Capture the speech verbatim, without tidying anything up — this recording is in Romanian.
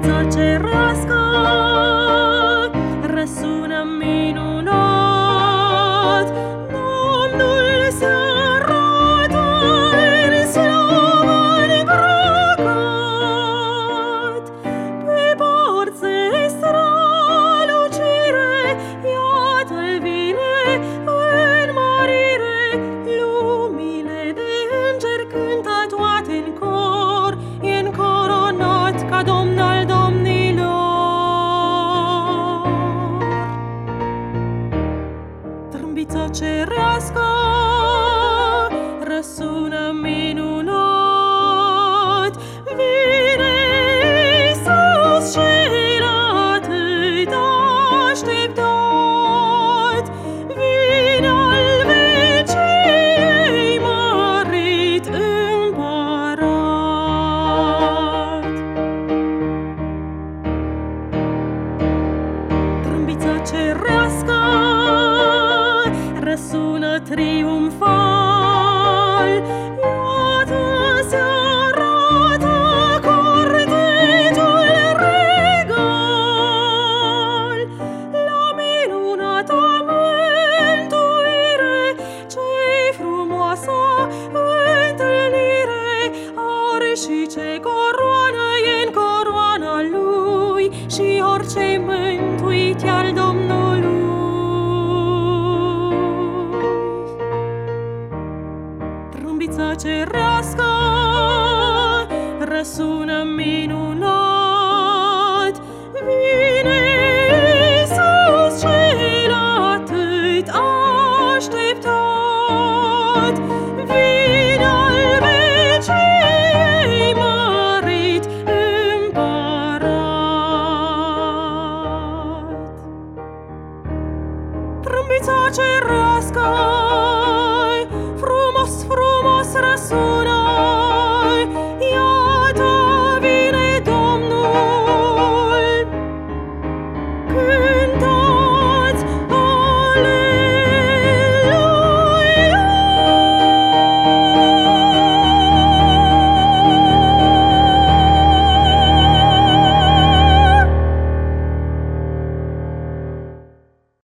Trâmbița cerească răsună minunat, Domnul se arată în slavă îmbrăcat. Pe porți de strălucire, iată-l vine în mărire, lumile de îngeri cântă toate în cor, e încoronat ca Domn al domnilor. Trâmbița cerească răsună minunat, vine Iisus cel atât așteptat, vine al veciei mărit împărat. Trâmbița cerească răsună triumfal, iată se arată cortejul regal. La minunata mântuire, ce-i frumoasă întâlnire, are și ce coroană e în coroana lui, și orice mântuit e al Domnului. Trâmbița cerească răsună minunat, vine Iisus cel atât așteptat, vine al veciei mărit împărat. Trâmbița cerească